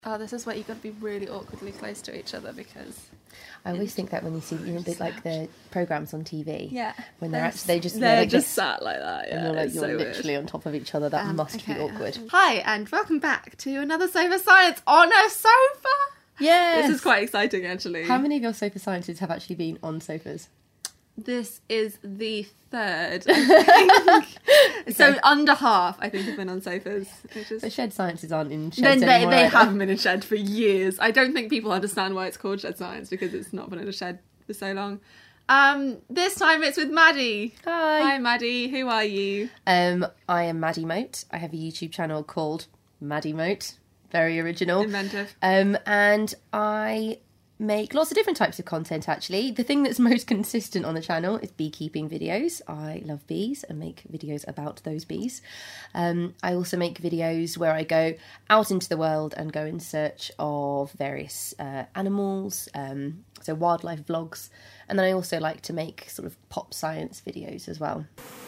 Oh, this is where you've got to be really awkwardly close to each other because... I always think that when you see, like the programmes on TV, yeah, when they're just sat like that, yeah, and you're you're so literally on top of each other. That must be awkward. Hi, and welcome back to another Sofa Science on a sofa. Yes, this is quite exciting, actually. How many of your Sofa Sciences have actually been on sofas? This is the third, I think. Okay. So under half, I think, have been on sofas. But Shed Sciences aren't in sheds anymore. They haven't been in shed for years. I don't think people understand why it's called Shed Science, because it's not been in a shed for so long. This time it's with Maddie. Hi. Hi, Maddie. Who are you? I am Maddie Moat. I have a YouTube channel called Maddie Moat. Very original. Inventive. And I make lots of different types of content, actually. The thing that's most consistent on the channel is beekeeping videos. I love bees and make videos about those bees. I also make videos where I go out into the world and go in search of various animals, so wildlife vlogs. And then I also like to make sort of pop science videos as well.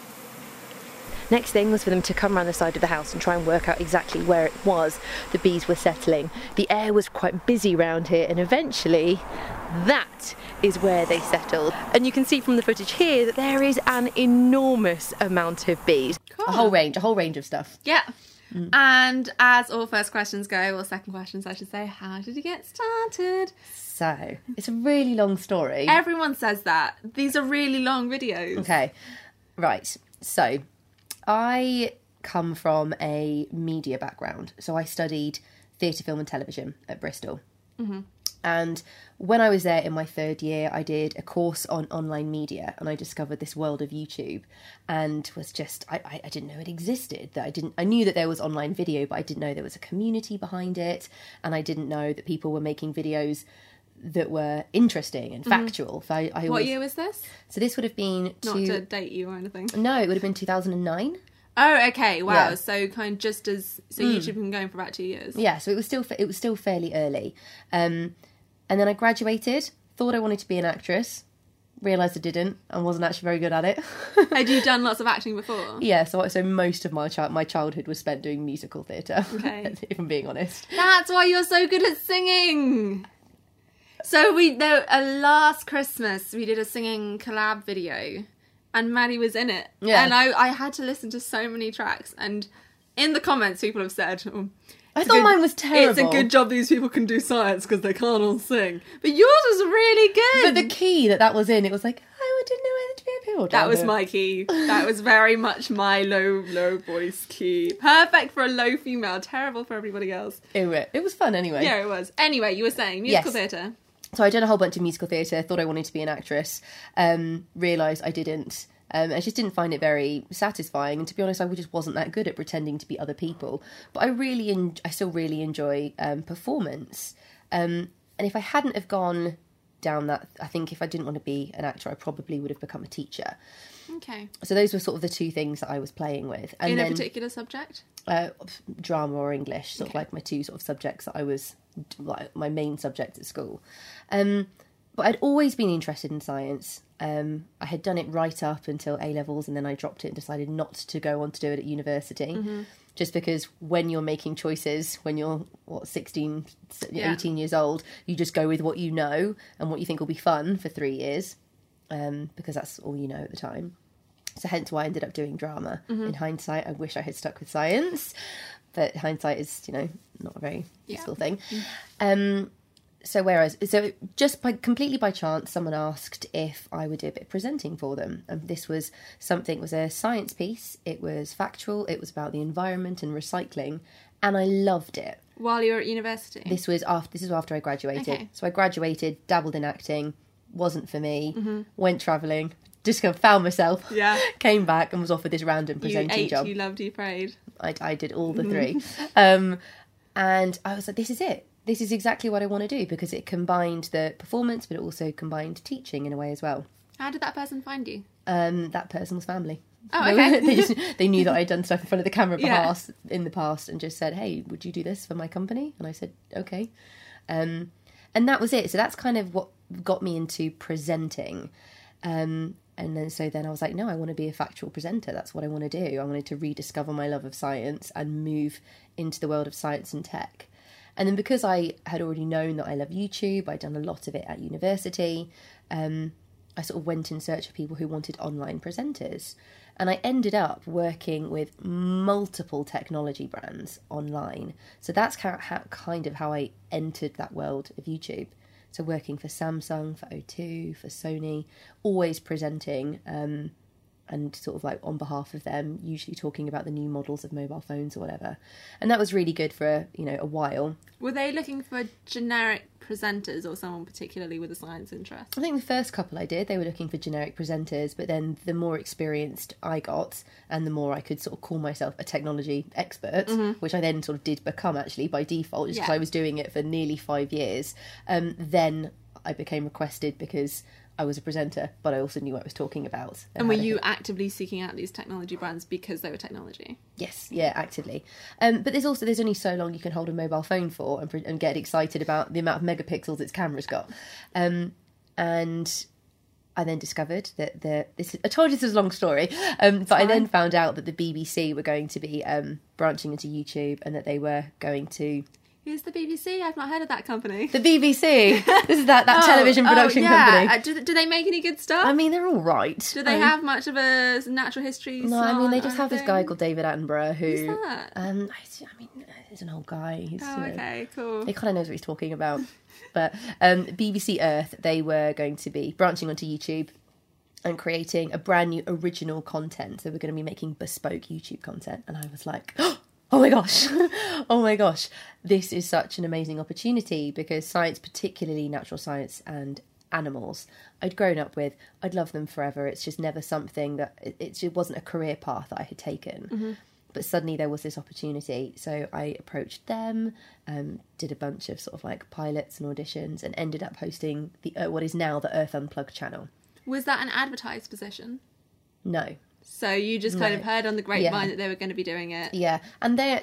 Next thing was for them to come around the side of the house and try and work out exactly where it was the bees were settling. The air was quite busy round here, and eventually that is where they settled. And you can see from the footage here that there is an enormous amount of bees. Cool. A whole range of stuff. Yeah. And as all first questions go, or second questions I should say, how did you get started? So, it's a really long story. Everyone says that. These are really long videos. Okay, right. So, I come from a media background. So I studied theatre, film and television at Bristol. Mm-hmm. And when I was there in my third year, I did a course on online media, and I discovered this world of YouTube, and was just, I didn't know it existed. I knew that there was online video, but I didn't know there was a community behind it, and I didn't know that people were making videos that were interesting and factual. So What year was this? So this would have been... Not to date you or anything. No, it would have been 2009. Oh, okay. Wow. Yeah. So kind of just as... So YouTube had been going for about 2 years. Yeah, so it was still fairly early. And then I graduated, thought I wanted to be an actress, realised I didn't, and wasn't actually very good at it. Had you done lots of acting before? Yeah, so most of my childhood was spent doing musical theatre, okay. If I'm being honest. That's why you're so good at singing! So last Christmas, we did a singing collab video, and Maddie was in it. Yeah. And I had to listen to so many tracks, and in the comments, people have said... I thought mine was terrible. It's a good job these people can do science because they can't all sing. But yours was really good. But the key that was in, it was like, I didn't know whether to be a pill. That was my key. That was very much my low voice key. Perfect for a low female. Terrible for everybody else. It was fun anyway. Yeah, it was. Anyway, you were saying musical theatre. So I did a whole bunch of musical theatre, thought I wanted to be an actress, realised I didn't. I just didn't find it very satisfying, and to be honest, I just wasn't that good at pretending to be other people. But I still really enjoy performance. And if I hadn't have gone down that, I think if I didn't want to be an actor, I probably would have become a teacher. Okay. So those were sort of the two things that I was playing with. And in a particular subject? Drama or English, sort of like my two sort of subjects that I was, like my main subjects at school. But I'd always been interested in science. I had done it right up until A-levels, and then I dropped it and decided not to go on to do it at university. Mm-hmm. Just because when you're making choices, when you're, 16, 18 years old, you just go with what you know and what you think will be fun for 3 years, because that's all you know at the time. So hence why I ended up doing drama. Mm-hmm. In hindsight, I wish I had stuck with science, but hindsight is, not a very useful thing. Mm-hmm. So just completely by chance, someone asked if I would do a bit of presenting for them. And this was a science piece. It was factual. It was about the environment and recycling. And I loved it. While you were at university? This was after I graduated. Okay. So I graduated, dabbled in acting, wasn't for me, went travelling, just found myself, came back and was offered this random presenting job. You loved, you prayed. I did all the three. And I was like, this is it. This is exactly what I want to do, because it combined the performance, but it also combined teaching in a way as well. How did that person find you? That person was family. Oh, okay. They knew that I'd done stuff in front of the camera in the past and just said, hey, would you do this for my company? And I said, okay. And that was it. So that's kind of what got me into presenting. And then I was like, no, I want to be a factual presenter. That's what I want to do. I wanted to rediscover my love of science and move into the world of science and tech. And then because I had already known that I love YouTube, I'd done a lot of it at university, I sort of went in search of people who wanted online presenters. And I ended up working with multiple technology brands online. So that's kind of how I entered that world of YouTube. So working for Samsung, for O2, for Sony, always presenting and sort of like on behalf of them, usually talking about the new models of mobile phones or whatever. And that was really good for, a while. Were they looking for generic presenters or someone particularly with a science interest? I think the first couple I did, they were looking for generic presenters, but then the more experienced I got and the more I could sort of call myself a technology expert, which I then sort of did become actually by default, just because I was doing it for nearly 5 years, then I became requested because I was a presenter, but I also knew what I was talking about. And were you actively seeking out these technology brands because they were technology? Yes, yeah, actively. But there's only so long you can hold a mobile phone for and get excited about the amount of megapixels its camera's got. And I then discovered that I told you this was a long story, but I then found out that the BBC were going to be branching into YouTube and that they were going to... Who's the BBC? I've not heard of that company. The BBC. This is that television production company. Do they make any good stuff? I mean, they're all right. Do they have much of a natural history? No, I mean, they just have this guy called David Attenborough who... Who's that? I mean, he's an old guy. He's, okay, cool. He kind of knows what he's talking about. But BBC Earth, they were going to be branching onto YouTube and creating a brand new original content. So we're going to be making bespoke YouTube content. And I was like... Oh my gosh, oh my gosh, this is such an amazing opportunity because science, particularly natural science and animals, I'd grown up with, I'd love them forever. It's just never something that, it wasn't a career path that I had taken. Mm-hmm. But suddenly there was this opportunity. So I approached them, did a bunch of sort of like pilots and auditions and ended up hosting what is now the Earth Unplugged channel. Was that an advertised position? No. So you just kind of heard on the grapevine that they were going to be doing it. Yeah, and they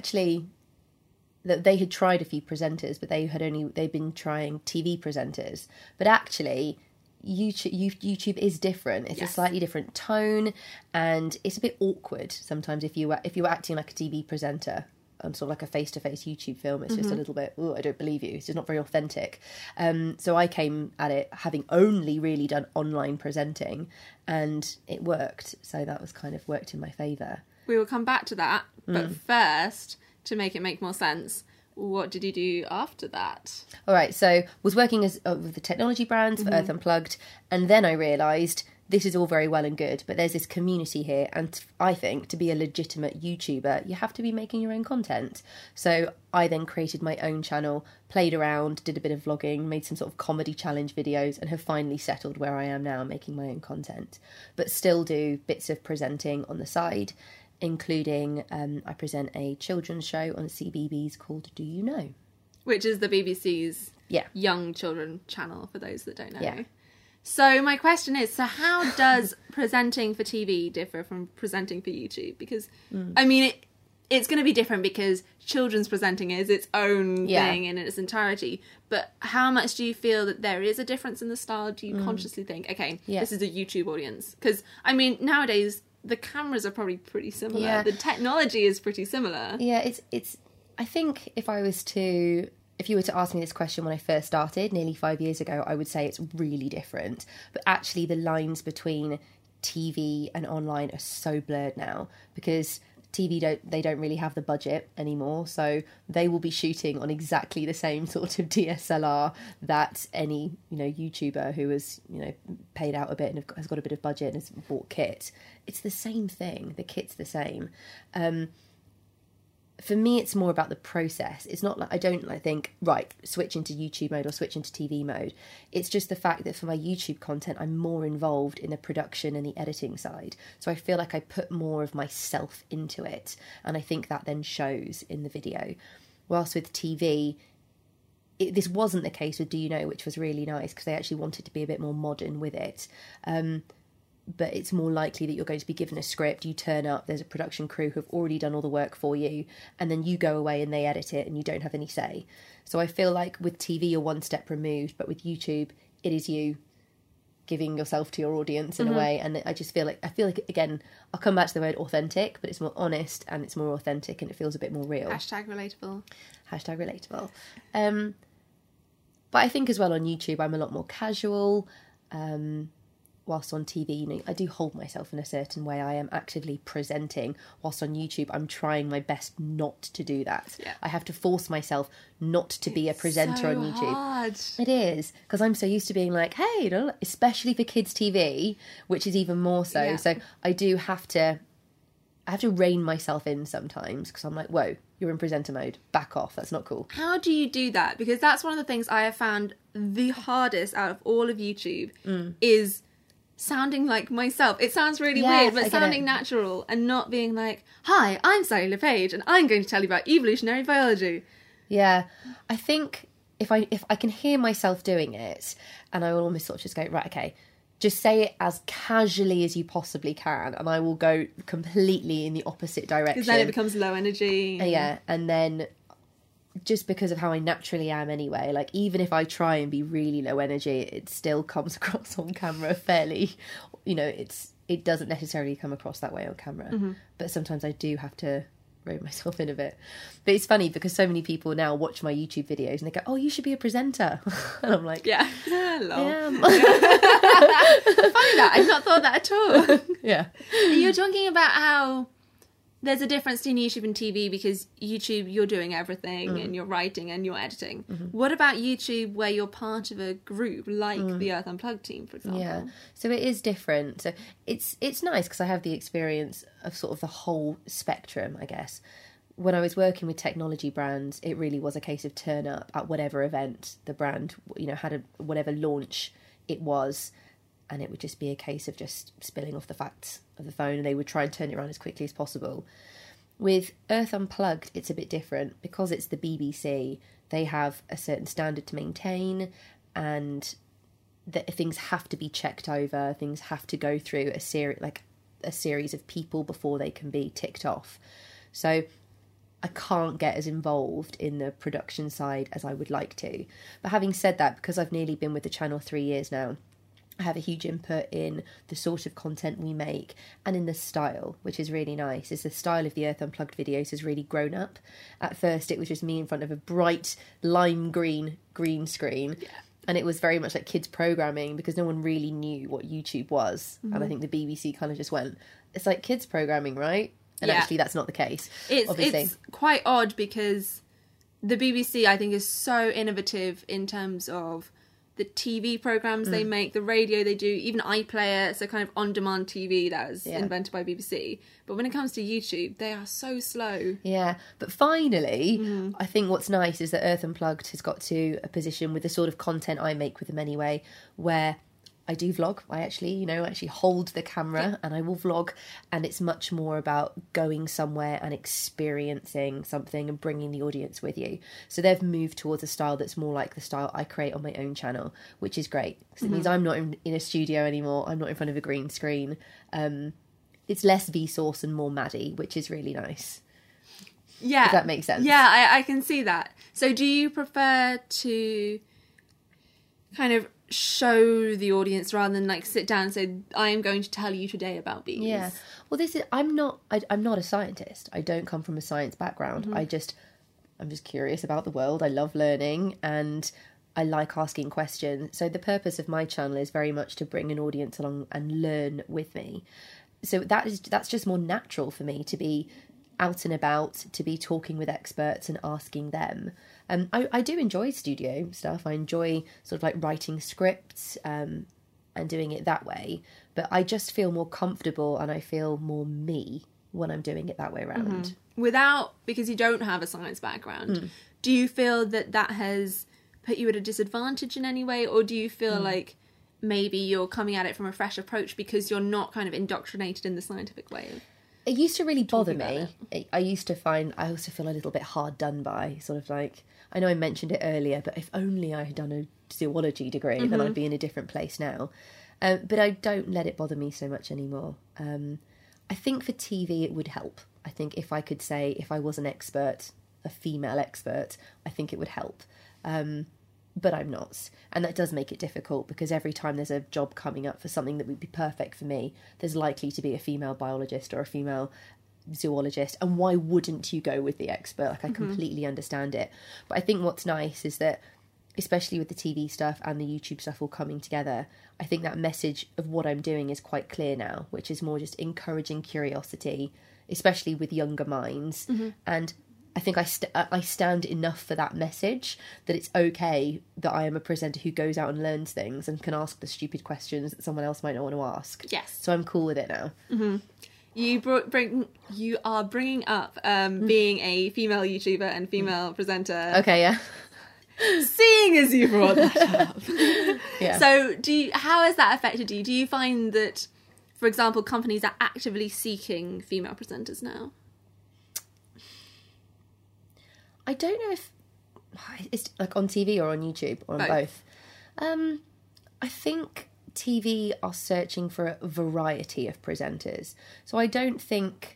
had tried a few presenters, but they'd been trying TV presenters. But actually, YouTube is different. It's a slightly different tone, and it's a bit awkward sometimes if you were acting like a TV presenter. Sort of like a face-to-face YouTube film, it's just a little bit, I don't believe you. It's just not very authentic. So I came at it having only really done online presenting, and it worked. So that was kind of worked in my favour. We will come back to that, but first, to make it make more sense, what did you do after that? All right, so was working as with the technology brands for Earth Unplugged, and then I realised this is all very well and good, but there's this community here, and I think to be a legitimate YouTuber, you have to be making your own content. So I then created my own channel, played around, did a bit of vlogging, made some sort of comedy challenge videos, and have finally settled where I am now, making my own content. But still do bits of presenting on the side, including I present a children's show on CBeebies called Do You Know? Which is the BBC's young children channel, for those that don't know. Yeah. So my question is, how does presenting for TV differ from presenting for YouTube? Because, I mean, it's going to be different because children's presenting is its own thing in its entirety. But how much do you feel that there is a difference in the style? Do you consciously think, okay, this is a YouTube audience? Because, I mean, nowadays, the cameras are probably pretty similar. Yeah. The technology is pretty similar. Yeah, it's. I think if you were to ask me this question when I first started, nearly 5 years ago, I would say it's really different. But actually the lines between TV and online are so blurred now because TV don't really have the budget anymore. So they will be shooting on exactly the same sort of DSLR that any, YouTuber who has, paid out a bit and has got a bit of budget and has bought kit. It's the same thing. The kit's the same. For me, it's more about the process. It's not like I don't think, right, switch into YouTube mode or switch into TV mode. It's just the fact that for my YouTube content, I'm more involved in the production and the editing side. So I feel like I put more of myself into it. And I think that then shows in the video. Whilst with TV, this wasn't the case with Do You Know, which was really nice because they actually wanted to be a bit more modern with it. But it's more likely that you're going to be given a script, you turn up, there's a production crew who've already done all the work for you, and then you go away and they edit it and you don't have any say. So I feel like with TV you're one step removed, but with YouTube, it is you giving yourself to your audience in a way. And I just feel like again, I'll come back to the word authentic, but it's more honest and it's more authentic and it feels a bit more real. #relatable. #relatable. But I think as well on YouTube I'm a lot more casual. Whilst on TV, you know, I do hold myself in a certain way. I am actively presenting. Whilst on YouTube, I'm trying my best not to do that. Yeah. I have to force myself not to be a presenter on YouTube. Hard. It is, because I'm so used to being like, hey, you know, especially for kids TV, which is even more so. Yeah. So I do have to rein myself in sometimes, because I'm like, whoa, you're in presenter mode. Back off. That's not cool. How do you do that? Because that's one of the things I have found the hardest out of all of YouTube is sounding like myself. It sounds really weird, but sounding natural and not being like, hi, I'm Sally LePage and I'm going to tell you about evolutionary biology. Yeah, I think if I can hear myself doing it, and I will almost sort of just go, right, okay, just say it as casually as you possibly can, and I will go completely in the opposite direction. Because then it becomes low energy. Yeah, and then just because of how I naturally am anyway, like even if I try and be really low energy, it still comes across on camera fairly, you know, it doesn't necessarily come across that way on camera. But sometimes I do have to rein myself in a bit. But it's funny because so many people now watch my YouTube videos and they go, oh, you should be a presenter. And I'm like, yeah. Lol. Yeah. Funny that. I've not thought that at all. Yeah. You're talking about how there's a difference between YouTube and TV because YouTube, you're doing everything and you're writing and you're editing. What about YouTube where you're part of a group like the Earth Unplugged team, for example? Yeah, so it is different. So it's nice because I have the experience of sort of the whole spectrum, I guess. When I was working with technology brands, it really was a case of turn up at whatever event the brand, you know, had whatever launch it was, and it would just be a case of just spilling off the facts of the phone and they would try and turn it around as quickly as possible. With Earth Unplugged, it's a bit different because it's the BBC. They have a certain standard to maintain and that things have to be checked over, things have to go through a series of people before they can be ticked off. So I can't get as involved in the production side as I would like to. But having said that, because I've nearly been with the channel 3 years now, I have a huge input in the sort of content we make and in the style, which is really nice. Is the style of the Earth Unplugged videos has really grown up. At first, it was just me in front of a bright lime green screen. Yeah. And it was very much like kids programming because no one really knew what YouTube was. And I think the BBC kind of just went, it's like kids programming, right? And actually that's not the case. It's quite odd because the BBC, I think, is so innovative in terms of the TV programs they make, the radio they do, even iPlayer, so kind of on-demand TV that was invented by BBC. But when it comes to YouTube, they are so slow. Yeah, but finally, I think what's nice is that Earth Unplugged has got to a position with the sort of content I make with them anyway, where I do vlog. I actually hold the camera and I will vlog, and it's much more about going somewhere and experiencing something and bringing the audience with you. So they've moved towards a style that's more like the style I create on my own channel, which is great. Because it means I'm not in a studio anymore. I'm not in front of a green screen. It's less Vsauce and more Maddie, which is really nice. Yeah. If that makes sense. Yeah, I can see that. So do you prefer to kind of show the audience rather than like sit down and say, I am going to tell you today about bees? Yeah. Well, I'm not a scientist. I don't come from a science background. I'm just curious about the world. I love learning and I like asking questions. So the purpose of my channel is very much to bring an audience along and learn with me. So that's just more natural for me to be out and about, to be talking with experts and asking them. I do enjoy studio stuff. I enjoy sort of like writing scripts and doing it that way. But I just feel more comfortable and I feel more me when I'm doing it that way around. Because you don't have a science background, do you feel that has put you at a disadvantage in any way? Or do you feel like maybe you're coming at it from a fresh approach because you're not kind of indoctrinated in the scientific way of... It used to really bother me. I also feel a little bit hard done by, sort of like, I know I mentioned it earlier, but if only I had done a zoology degree, then I'd be in a different place now. But I don't let it bother me so much anymore. I think for TV it would help. I think if I could say, if I was an expert, a female expert, I think it would help. but I'm not. And that does make it difficult, because every time there's a job coming up for something that would be perfect for me, there's likely to be a female biologist or a female zoologist, and why wouldn't you go with the expert? Like, I completely understand it. But I think what's nice is that, especially with the TV stuff and the YouTube stuff all coming together, I think that message of what I'm doing is quite clear now, which is more just encouraging curiosity, especially with younger minds. And I think I stand enough for that message that it's okay that I am a presenter who goes out and learns things and can ask the stupid questions that someone else might not want to ask. Yes. So I'm cool with it now. You are bringing up being a female YouTuber and female presenter. Okay, yeah. Seeing as you brought that up. Yeah. So how has that affected you? Do you find that, for example, companies are actively seeking female presenters now? I don't know if it's like on TV or on YouTube or on both. I think TV are searching for a variety of presenters. So I don't think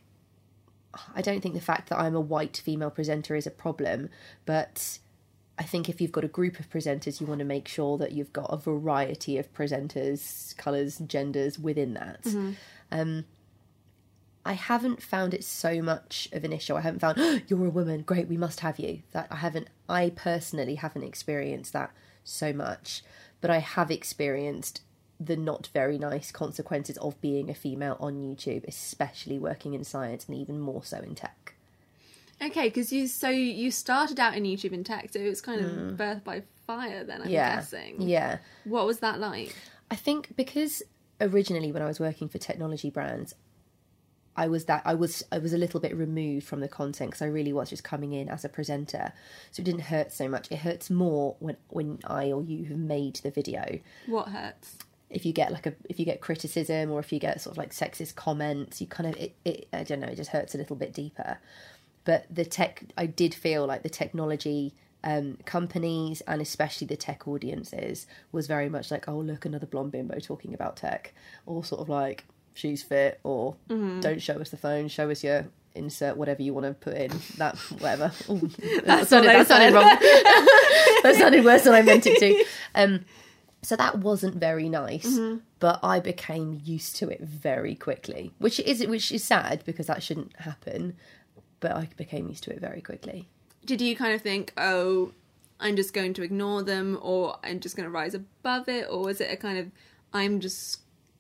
the fact that I'm a white female presenter is a problem, but I think if you've got a group of presenters, you want to make sure that you've got a variety of presenters, colours, genders within that. I haven't found it so much of an issue. I haven't found, oh, you're a woman, great, we must have you. I personally haven't experienced that so much, but I have experienced the not very nice consequences of being a female on YouTube, especially working in science and even more so in tech. Okay, because you started out in YouTube in tech, so it was kind of birth by fire then, I'm guessing. Yeah. What was that like? I think because originally when I was working for technology brands, I was a little bit removed from the content, because I really was just coming in as a presenter, so it didn't hurt so much. It hurts more when I or you have made the video. What hurts? If you get criticism, or if you get sort of like sexist comments, you kind of I don't know, it just hurts a little bit deeper. But I did feel like the technology companies, and especially the tech audiences, was very much like, oh look, another blonde bimbo talking about tech, or sort of like, she's fit, or don't show us the phone, show us your insert whatever you want to put in, that whatever. Ooh, that sounded wrong. That sounded worse than I meant it to. So that wasn't very nice, but I became used to it very quickly, which is sad, because that shouldn't happen, but I became used to it very quickly. Did you kind of think, oh, I'm just going to ignore them, or I'm just going to rise above it, or was it a kind of, I'm just...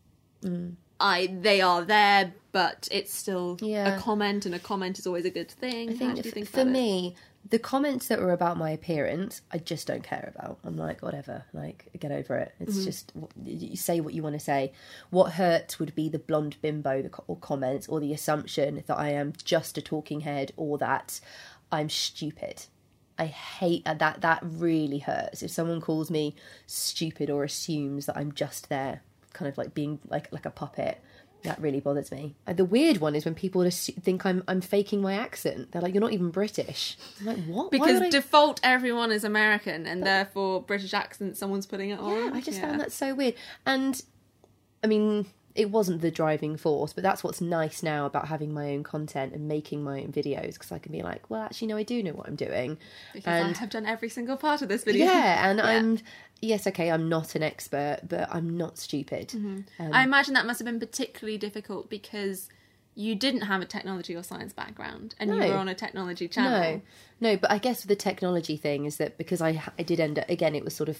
they are there, but it's still a comment, and a comment is always a good thing? I think for me, the comments that were about my appearance, I just don't care about. I'm like, whatever, like, get over it. It's just, you say what you want to say. What hurts would be the blonde bimbo or comments, or the assumption that I am just a talking head, or that I'm stupid. I hate that. That really hurts. If someone calls me stupid or assumes that I'm just there, kind of like being like a puppet, that really bothers me. The weird one is when people just think I'm faking my accent. They're like, you're not even British. I'm like, what? Because default everyone is American, and therefore British accent, someone's putting it on. Yeah, I just found that so weird. And I mean, it wasn't the driving force, but that's what's nice now about having my own content and making my own videos, because I can be like, well, actually, no, I do know what I'm doing. Because I have done every single part of this video. Yeah, and yes, okay, I'm not an expert, but I'm not stupid. I imagine that must have been particularly difficult because you didn't have a technology or science background, and you were on a technology channel. No, but I guess the technology thing is that because I did end up, again, it was sort of,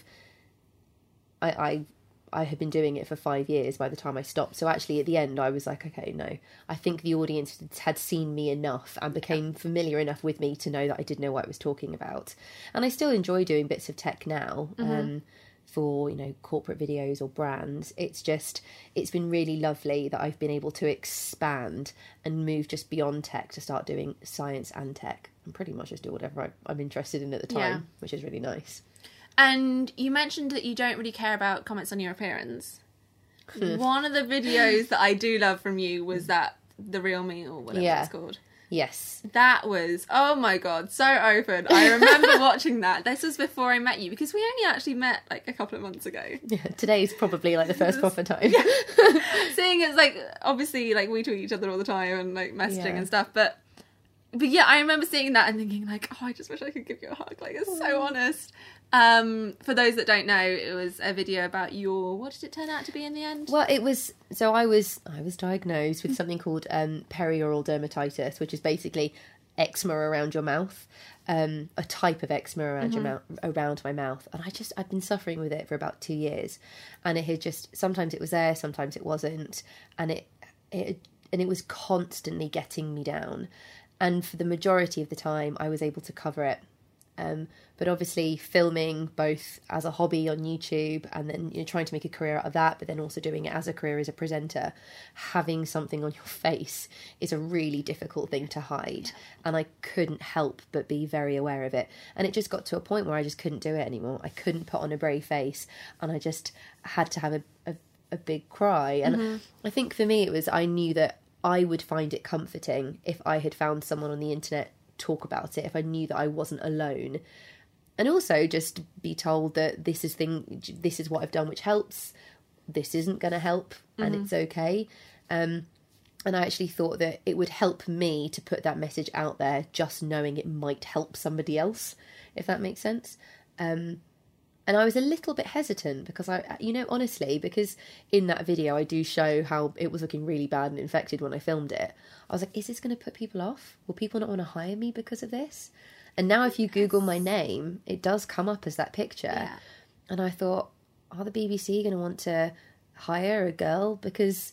I had been doing it for 5 years by the time I stopped. So actually at the end I was like, okay, no. I think the audience had seen me enough and became familiar enough with me to know that I did know what I was talking about. And I still enjoy doing bits of tech now for, corporate videos or brands. It's been really lovely that I've been able to expand and move just beyond tech to start doing science and tech, and pretty much just do whatever I'm interested in at the time, which is really nice. And you mentioned that you don't really care about comments on your appearance. One of the videos that I do love from you was that The Real Me, or whatever it's called. Yes. That was, oh my God, so open. I remember watching that. This was before I met you, because we only actually met like a couple of months ago. Yeah, today's probably like the first proper time. Yeah. Seeing it's like, obviously, like we tweet each other all the time and like messaging and stuff, but yeah, I remember seeing that and thinking like, oh, I just wish I could give you a hug. Like, it's so honest. For those that don't know, it was a video about what did it turn out to be in the end? Well, it was, so I was diagnosed with something called perioral dermatitis, which is basically eczema around your mouth, a type of eczema around around my mouth. And I'd been suffering with it for about 2 years, and it had just, sometimes it was there, sometimes it wasn't. And it was constantly getting me down. And for the majority of the time, I was able to cover it. But obviously filming both as a hobby on YouTube and then trying to make a career out of that, but then also doing it as a career as a presenter, having something on your face is a really difficult thing to hide. And I couldn't help but be very aware of it. And it just got to a point where I just couldn't do it anymore. I couldn't put on a brave face, and I just had to have a big cry. And I think for me it was, I knew that I would find it comforting if I had found someone on the internet talk about it, if I knew that I wasn't alone. And also just be told that this is what I've done which helps, this isn't going to help, and it's okay. And I actually thought that it would help me to put that message out there, just knowing it might help somebody else, if that makes sense. And I was a little bit hesitant because honestly, because in that video I do show how it was looking really bad and infected when I filmed it. I was like, is this going to put people off? Will people not want to hire me because of this? And now if you Google my name, it does come up as that picture. Yeah. And I thought, are the BBC going to want to hire a girl? Because,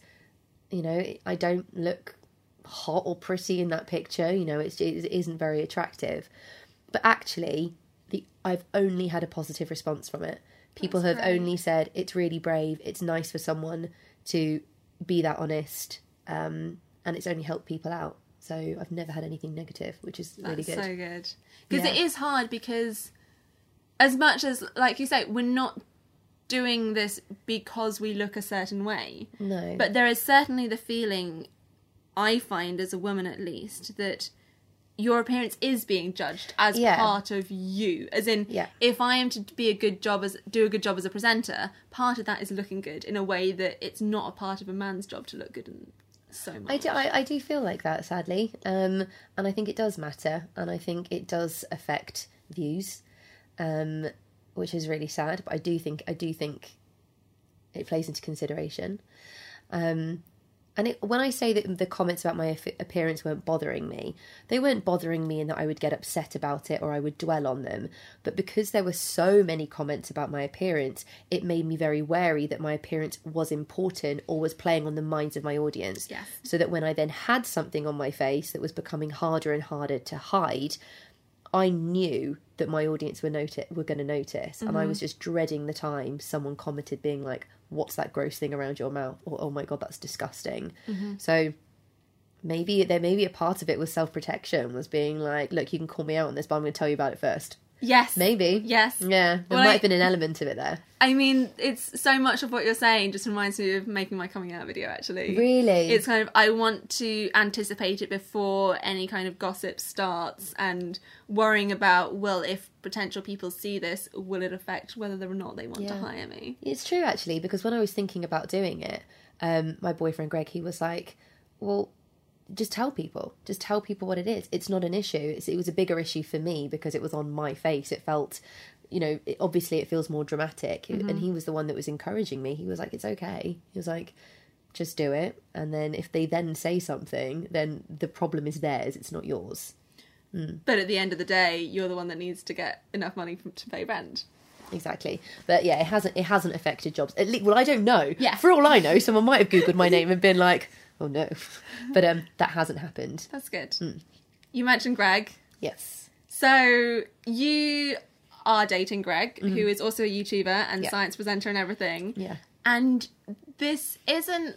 I don't look hot or pretty in that picture. It isn't very attractive. But actually, I've only had a positive response from it. People have only said, it's really brave. It's nice for someone to be that honest. And it's only helped people out. So I've never had anything negative, which is really good. That's so good. Because it is hard, because as much as, like you say, we're not doing this because we look a certain way. No. But there is certainly the feeling, I find as a woman at least, that your appearance is being judged as part of you. As in, if I am to do a good job as a presenter, part of that is looking good in a way that it's not a part of a man's job to look good and so much. I do feel like that, sadly. And I think it does matter, and I think it does affect views, which is really sad, but I do think it plays into consideration. And when I say that the comments about my appearance weren't bothering me, they weren't bothering me in that I would get upset about it or I would dwell on them. But because there were so many comments about my appearance, it made me very wary that my appearance was important or was playing on the minds of my audience. Yes. So that when I then had something on my face that was becoming harder and harder to hide, I knew that my audience were going to notice. And I was just dreading the time someone commented being like, what's that gross thing around your mouth? Or, oh my God, that's disgusting. So maybe a part of it was self-protection, was being like, look, you can call me out on this, but I'm going to tell you about it first. Yes. Maybe. Yes. Yeah. There might have been an element of it there. I mean, it's so much of what you're saying just reminds me of making my coming out video, actually. Really? It's kind of, I want to anticipate it before any kind of gossip starts, and worrying about, well, if potential people see this, will it affect whether or not they want to hire me? It's true, actually, because when I was thinking about doing it, my boyfriend Greg, he was like, well, just tell people what it is. It's not an issue. It was a bigger issue for me because it was on my face. It felt, obviously it feels more dramatic. And he was the one that was encouraging me. He was like, it's okay. He was like, just do it. And then if they then say something, then the problem is theirs. It's not yours. But at the end of the day, you're the one that needs to get enough money to pay rent. Exactly. But yeah, it hasn't affected jobs. At least, well, I don't know. Yeah. For all I know, someone might have Googled my name and been like, oh no. But that hasn't happened. That's good. You mentioned Greg. Yes. So you are dating Greg, who is also a YouTuber and science presenter and everything. Yeah. And this isn't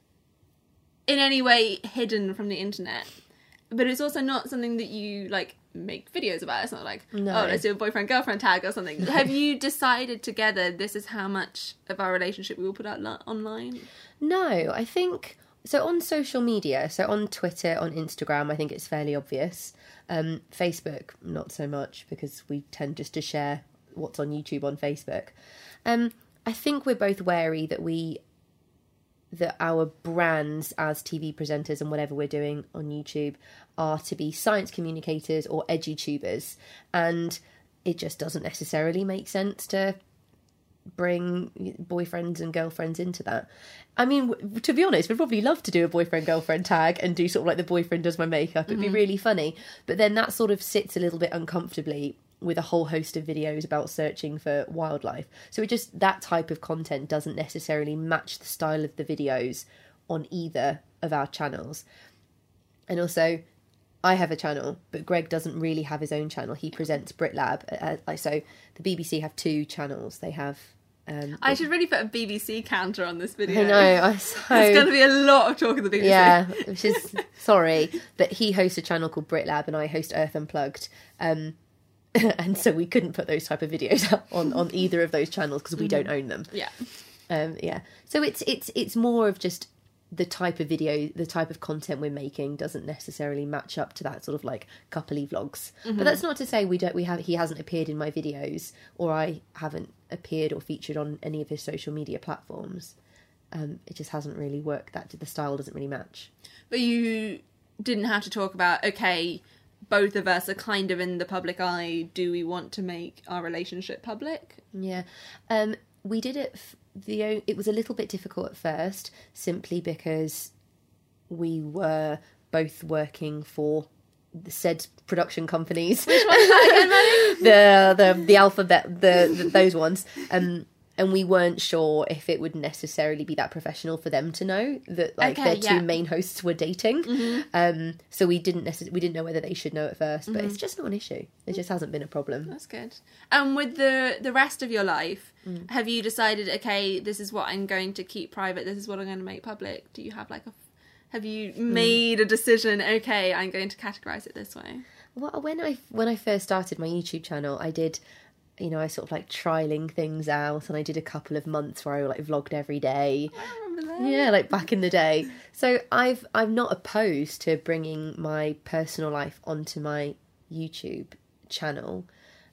in any way hidden from the internet. But it's also not something that you, make videos about. It's not like, let's do a boyfriend-girlfriend tag or something. Have you decided together this is how much of our relationship we will put out online? No, I think... So on social media, so on Twitter, on Instagram, I think it's fairly obvious. Facebook, not so much, because we tend just to share what's on YouTube on Facebook. I think we're both wary that our brands as TV presenters and whatever we're doing on YouTube are to be science communicators or edutubers. And it just doesn't necessarily make sense to bring boyfriends and girlfriends into that. I mean, to be honest, we'd probably love to do a boyfriend-girlfriend tag and do sort of like the boyfriend does my makeup. It'd be really funny. But then that sort of sits a little bit uncomfortably with a whole host of videos about searching for wildlife. So it just, that type of content doesn't necessarily match the style of the videos on either of our channels. And also, I have a channel, but Greg doesn't really have his own channel. He presents BritLab. So the BBC have 2 channels. They have... I should really put a BBC counter on this video. I know. There's going to be a lot of talk of the BBC. Yeah, which is... sorry. But he hosts a channel called BritLab and I host Earth Unplugged. And so we couldn't put those type of videos up on either of those channels because we don't own them. Yeah. Yeah. So it's more of just... the type of video, the type of content we're making doesn't necessarily match up to that sort of like coupley vlogs. But that's not to say he hasn't appeared in my videos, or I haven't appeared or featured on any of his social media platforms. It just hasn't really worked. The style doesn't really match. But you didn't have to talk about, okay, both of us are kind of in the public eye. Do we want to make our relationship public? Yeah. We did it... it was a little bit difficult at first, simply because we were both working for the said production companies. Which one's that again, Maddie? the Alphabet, those ones. And we weren't sure if it would necessarily be that professional for them to know that their 2 main hosts were dating. So we didn't know whether they should know at first, but it's just not an issue. It just hasn't been a problem. That's good. And with the rest of your life, have you decided, okay, this is what I'm going to keep private, this is what I'm going to make public? Do you have have you made a decision, okay, I'm going to categorise it this way? Well, when I first started my YouTube channel, I did... I sort of trialing things out, and I did a couple of months where I vlogged every day. I remember that. Yeah, back in the day. So I'm not opposed to bringing my personal life onto my YouTube channel.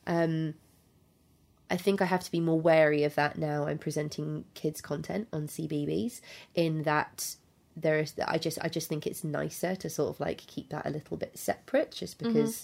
I think I have to be more wary of that now. I'm presenting kids content on CBeebies, in that I just think it's nicer to sort of keep that a little bit separate, just because.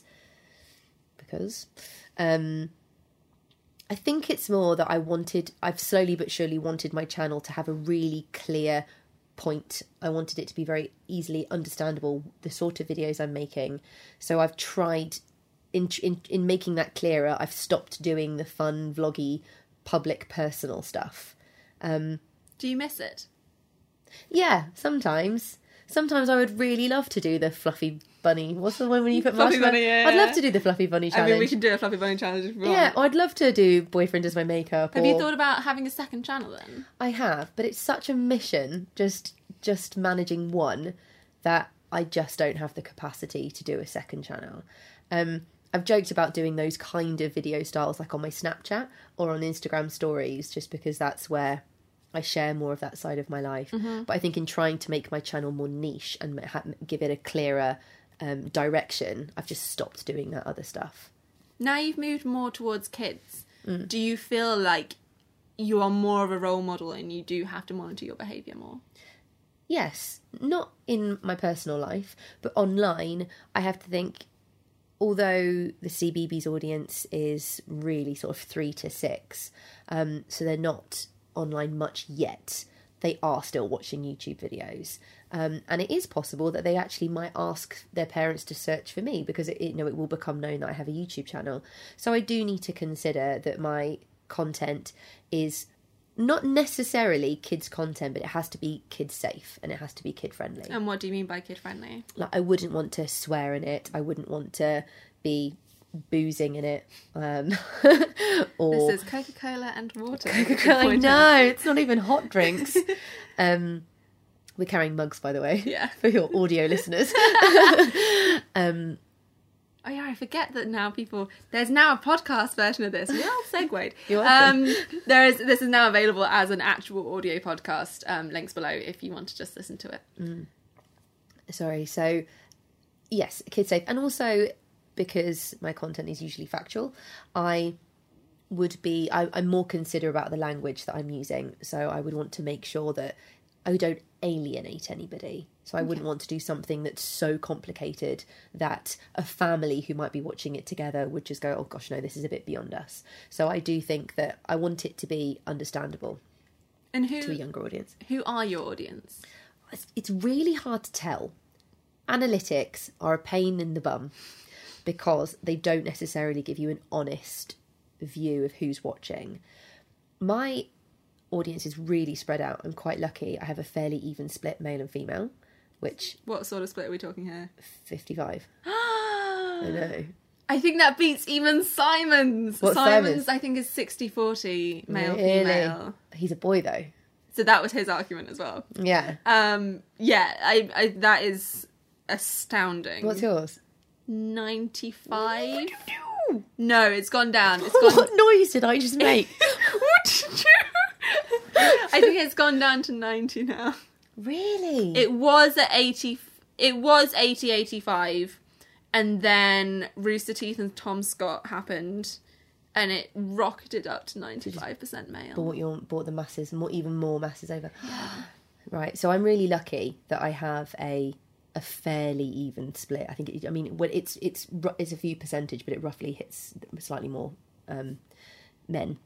I think it's more that I've slowly but surely wanted my channel to have a really clear point. I wanted it to be very easily understandable, the sort of videos I'm making. So I've tried, in making that clearer, I've stopped doing the fun, vloggy, public, personal stuff. Do you miss it? Yeah, sometimes. Sometimes I would really love to do the fluffy bunny. What's the one when you put fluffy marshmallow? bunny, yeah. I'd love to do the fluffy bunny challenge. I mean, we can do a fluffy bunny challenge if we want. Yeah, I'd love to do boyfriend does my makeup. Have you thought about having a second channel then? I have, but it's such a mission, just managing one, that I just don't have the capacity to do a second channel. I've joked about doing those kind of video styles on my Snapchat or on Instagram stories, just because that's where I share more of that side of my life. But I think in trying to make my channel more niche and give it a clearer direction, I've just stopped doing that other stuff. Now you've moved more towards kids, do you feel like you are more of a role model and you do have to monitor your behaviour more? Yes, not in my personal life, but online, I have to think, although the CBeebies audience is really sort of 3 to 6, so they're not online much yet, they are still watching YouTube videos, and it is possible that they actually might ask their parents to search for me, because it will become known that I have a YouTube channel. So I do need to consider that my content is not necessarily kids content, but it has to be kid safe and it has to be kid friendly. And what do you mean by kid friendly? I wouldn't want to swear in it, I wouldn't want to be boozing in it, or this is Coca-Cola and water. Coca-Cola, no, it's not even hot drinks. We're carrying mugs, by the way, for your audio listeners. Oh yeah, I forget that now there's now a podcast version of this. Well segued. You're welcome. This is now available as an actual audio podcast. Links below if you want to just listen to it. Sorry, so yes, kid safe, and also, because my content is usually factual, I'm more considerate about the language that I'm using. So I would want to make sure that I don't alienate anybody. So I wouldn't want to do something that's so complicated that a family who might be watching it together would just go, oh gosh, no, this is a bit beyond us. So I do think that I want it to be understandable to a younger audience. Who are your audience? It's really hard to tell. Analytics are a pain in the bum because they don't necessarily give you an honest view of who's watching. My audience is really spread out. I'm quite lucky. I have a fairly even split male and female, which... What sort of split are we talking here? 55. I know. I think that beats even Simon's. What's Simon's, I think, is 60-40 male, female. He's a boy, though. So that was his argument as well. Yeah. I that is astounding. What's yours? 95? What did you do? No, it's gone down. What noise did I just make? What did you do? I think it's gone down to 90 now. Really? It was at 80. It was 80-85, and then Rooster Teeth and Tom Scott happened, and it rocketed up to 95% male. Bought the masses, even more masses over. Yeah. Right. So I'm really lucky that I have a fairly even split. I think it's a few percentage, but it roughly hits slightly more men.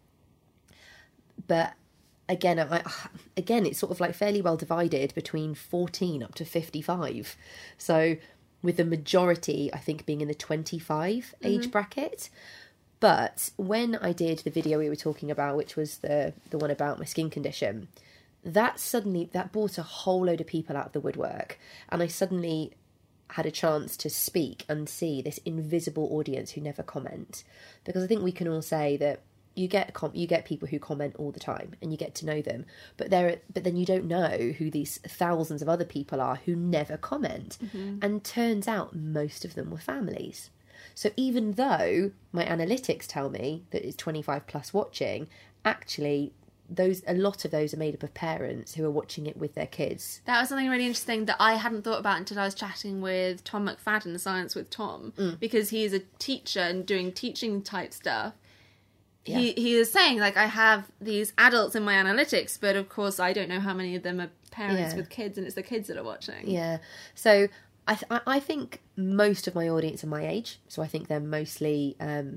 But again, it's sort of like fairly well divided between 14 up to 55. So with the majority, I think, being in the 25 age bracket. But when I did the video we were talking about, which was the one about my skin condition, that brought a whole load of people out of the woodwork, and I suddenly had a chance to speak and see this invisible audience who never comment. Because I think we can all say that you get people who comment all the time and you get to know them, but then you don't know who these thousands of other people are who never comment. And turns out most of them were families. So even though my analytics tell me that it's 25 plus watching, actually a lot of those are made up of parents who are watching it with their kids. That was something really interesting that I hadn't thought about until I was chatting with Tom McFadden, Science with Tom, because he is a teacher and doing teaching type stuff. Yeah. He is saying, like, I have these adults in my analytics, but of course I don't know how many of them are parents with kids, and it's the kids that are watching. Yeah. So I think most of my audience are my age, so I think they're mostly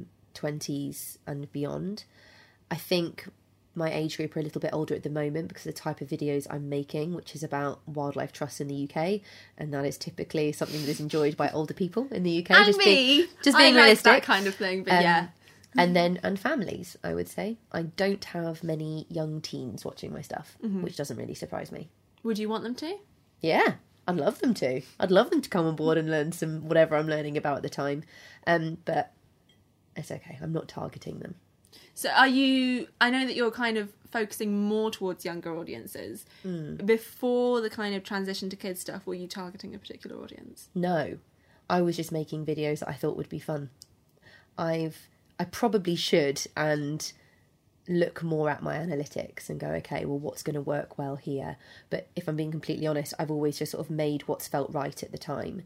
20s and beyond. I think my age group are a little bit older at the moment because of the type of videos I'm making, which is about wildlife trusts in the UK, and that is typically something that is enjoyed by older people in the UK. And just me! Just being realistic. Like that kind of thing, but yeah. And families, I would say. I don't have many young teens watching my stuff, which doesn't really surprise me. Would you want them to? Yeah, I'd love them to. I'd love them to come on board and learn some whatever I'm learning about at the time. But it's okay. I'm not targeting them. So I know that you're kind of focusing more towards younger audiences. Before the kind of transition to kids stuff, were you targeting a particular audience? No. I was just making videos that I thought would be fun. I probably should and look more at my analytics and go, okay, well, what's going to work well here? But if I'm being completely honest, I've always just sort of made what's felt right at the time.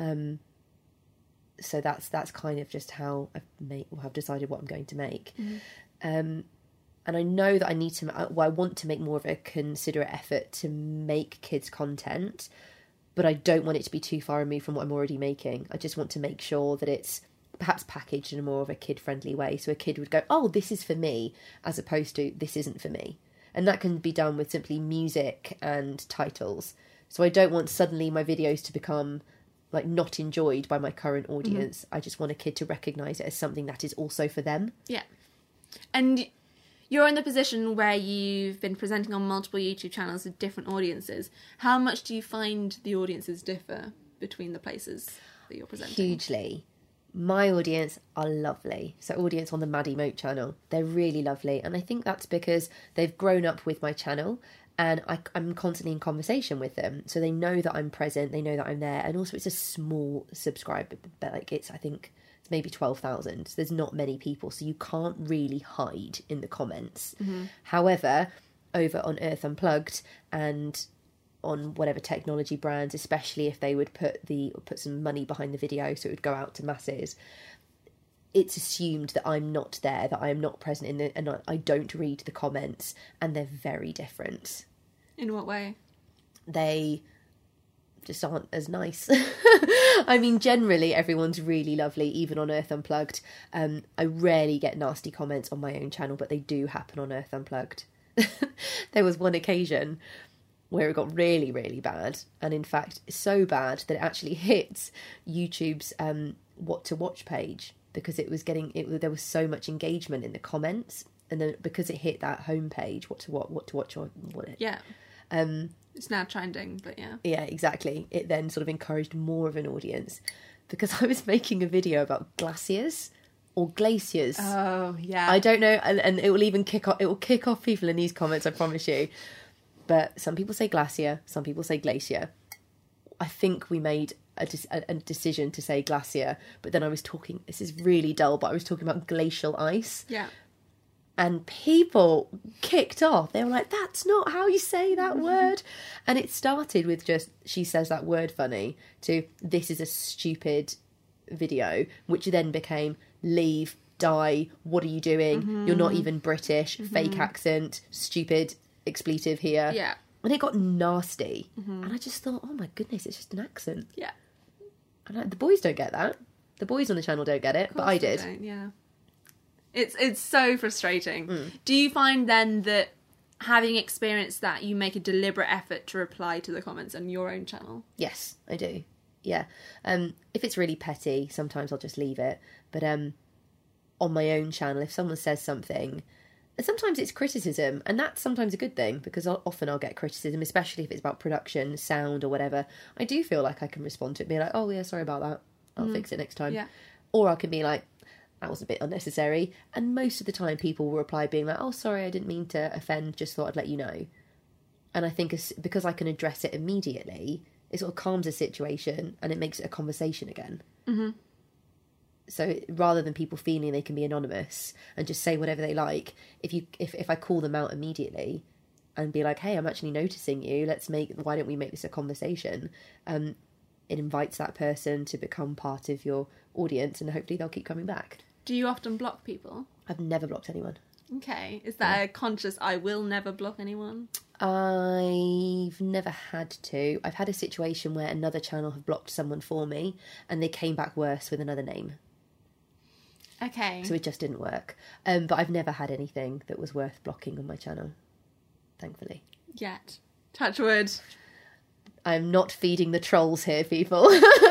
So that's kind of just how I've decided what I'm going to make. And I know that I want to make more of a considerate effort to make kids content, but I don't want it to be too far removed from what I'm already making. I just want to make sure that it's perhaps packaged in a more of a kid-friendly way, so a kid would go, oh, this is for me, as opposed to this isn't for me. And that can be done with simply music and titles. So I don't want suddenly my videos to become like not enjoyed by my current audience. I just want a kid to recognise it as something that is also for them. Yeah. And you're in the position where you've been presenting on multiple YouTube channels with different audiences. How much do you find the audiences differ between the places that you're presenting? Hugely. My audience are lovely. So audience on the Maddie Moat channel, they're really lovely. And I think that's because they've grown up with my channel and I'm constantly in conversation with them. So they know that I'm present, they know that I'm there. And also it's a small subscriber, but like I think it's maybe 12,000. So there's not many people. So you can't really hide in the comments. However, over on Earth Unplugged and on whatever technology brands, especially if they would put some money behind the video so it would go out to masses, it's assumed that I'm not there, that I am not present and I don't read the comments, and they're very different. In what way? they just aren't as nice. I mean, generally everyone's really lovely, even on Earth Unplugged. I rarely get nasty comments on my own channel, but they do happen on Earth Unplugged. There was one occasion where it got really, really bad, and in fact so bad that it actually hit YouTube's what to watch page, because it was there was so much engagement in the comments, and then because it hit that homepage, what to watch on Yeah. It's now trending, but yeah. Yeah, exactly. It then sort of encouraged more of an audience, because I was making a video about glaciers or glaciers. Oh, yeah. I don't know, and it will even kick off people in these comments, I promise you. But some people say glacier, some people say glacier. I think we made a decision to say glacier, but then I was talking, this is really dull, but I was talking about glacial ice. Yeah. And people kicked off. They were like, that's not how you say that word. And it started with just, she says that word funny, to this is a stupid video, which then became leave, die, what are you doing? You're not even British, fake accent, stupid expletive here. Yeah. And it got nasty. And I just thought, oh my goodness, it's just an accent. Yeah. And the boys don't get that. The boys on the channel don't get it, but I did. Yeah. It's so frustrating. Do you find then that, having experienced that, you make a deliberate effort to reply to the comments on your own channel? Yes, I do. Yeah. If it's really petty, sometimes I'll just leave it. But on my own channel, if someone says something, and sometimes it's criticism, and that's sometimes a good thing, because often I'll get criticism, especially if it's about production, sound, or whatever. I do feel like I can respond to it, be like, oh yeah, sorry about that. I'll fix it next time. Yeah. Or I can be like, that was a bit unnecessary. And most of the time people will reply being like, oh, sorry, I didn't mean to offend, just thought I'd let you know. And I think because I can address it immediately, it sort of calms the situation and it makes it a conversation again. So rather than people feeling they can be anonymous and just say whatever they like, if I call them out immediately and be like, hey, I'm actually noticing you, why don't we make this a conversation? It invites that person to become part of your audience, and hopefully they'll keep coming back. Do you often block people? I've never blocked anyone. Okay. Is that a conscious, I will never block anyone? I've never had to. I've had a situation where another channel have blocked someone for me and they came back worse with another name. Okay. So it just didn't work. But I've never had anything that was worth blocking on my channel, thankfully. Yet. Touch wood. I'm not feeding the trolls here, people.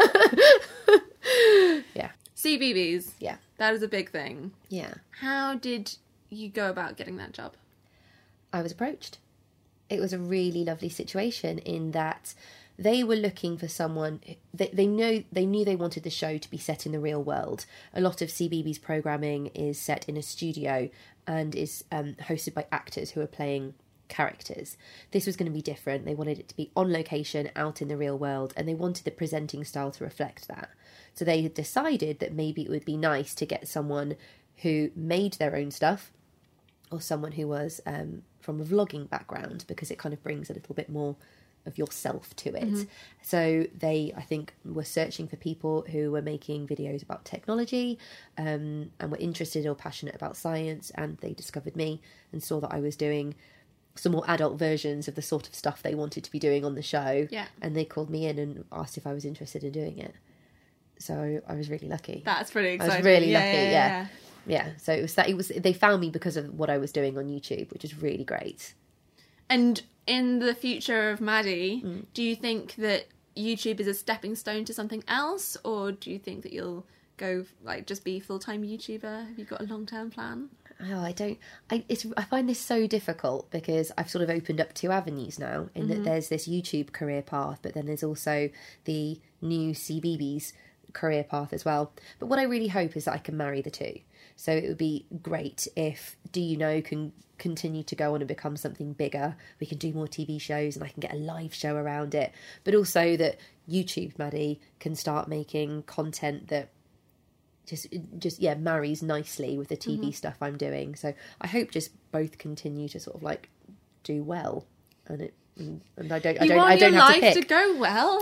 Yeah. CBeebies. Yeah. That is a big thing. Yeah. How did you go about getting that job? I was approached. It was a really lovely situation in that they were looking for someone. They knew they wanted the show to be set in the real world. A lot of CBeebies programming is set in a studio and is hosted by actors who are playing characters. This was going to be different. They wanted it to be on location, out in the real world, and they wanted the presenting style to reflect that. So they had decided that maybe it would be nice to get someone who made their own stuff, or someone who was from a vlogging background, because it kind of brings a little bit more of yourself to it. So they, I think, were searching for people who were making videos about technology and were interested or passionate about science, and they discovered me and saw that I was doing some more adult versions of the sort of stuff they wanted to be doing on the show. Yeah. And they called me in and asked if I was interested in doing it. So I was really lucky. That's pretty exciting. I was really lucky, yeah. So they found me because of what I was doing on YouTube, which is really great. And in the future of Maddie, do you think that YouTube is a stepping stone to something else, or do you think that you'll go just be full-time YouTuber? Have you got a long-term plan? Oh, I find this so difficult because I've sort of opened up two avenues now, in that there's this YouTube career path, but then there's also the new CBeebies career path as well. But what I really hope is that I can marry the two. So it would be great if Do You Know can continue to go on and become something bigger. We can do more TV shows and I can get a live show around it. But also that YouTube Maddie can start making content that just marries nicely with the TV stuff I'm doing. So I hope just both continue to sort of do well. And and I don't You I want don't your have to life pick. to go well.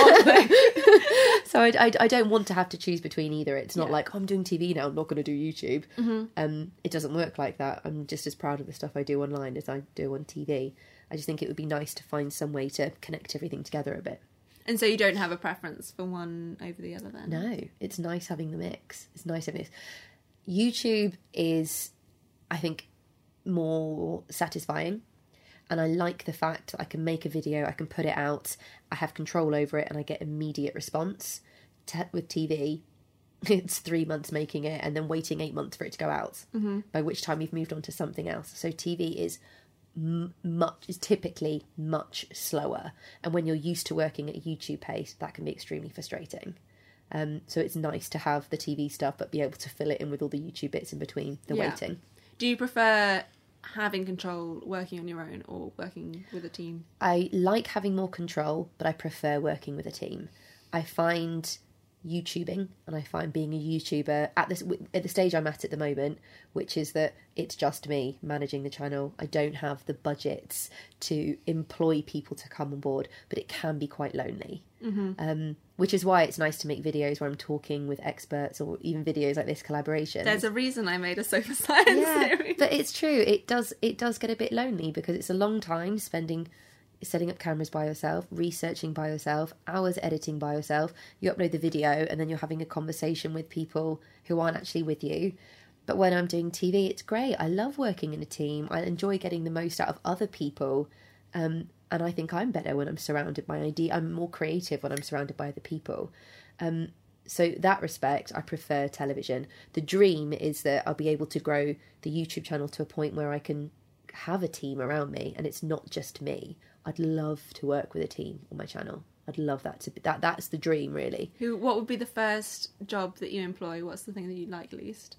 So I don't want to have to choose between either. It's not Yeah. like, I'm doing TV now, I'm not going to do YouTube. It doesn't work like that. I'm just as proud of the stuff I do online as I do on TV. I just think it would be nice to find some way to connect everything together a bit. And so you don't have a preference for one over the other then? No, it's nice having the mix. It's nice having this. YouTube is, I think, more satisfying. And I like the fact that I can make a video, I can put it out, I have control over it, and I get immediate response. With TV, it's 3 months making it and then waiting 8 months for it to go out, by which time you've moved on to something else. So TV is typically much slower. And when you're used to working at YouTube pace, that can be extremely frustrating. So it's nice to have the TV stuff, but be able to fill it in with all the YouTube bits in between the waiting. Do you prefer having control working on your own or working with a team? I like having more control, but I prefer working with a team. I find YouTubing, and I find being a YouTuber at the stage I'm at the moment, which is that it's just me managing the channel. I don't have the budgets to employ people to come on board, but it can be quite lonely. Which is why it's nice to make videos where I'm talking with experts, or even videos like this collaboration. There's a reason I made a sofa science series. But it's true. It does get a bit lonely because it's a long time setting up cameras by yourself, researching by yourself, hours editing by yourself. You upload the video and then you're having a conversation with people who aren't actually with you. But when I'm doing TV, it's great. I love working in a team. I enjoy getting the most out of other people. And I think I'm better when I'm surrounded by ideas. I'm more creative when I'm surrounded by other people. So that respect, I prefer television. The dream is that I'll be able to grow the YouTube channel to a point where I can have a team around me and it's not just me. I'd love to work with a team on my channel. I'd love that to be that's the dream, really. What would be the first job that you employ? What's the thing that you like least?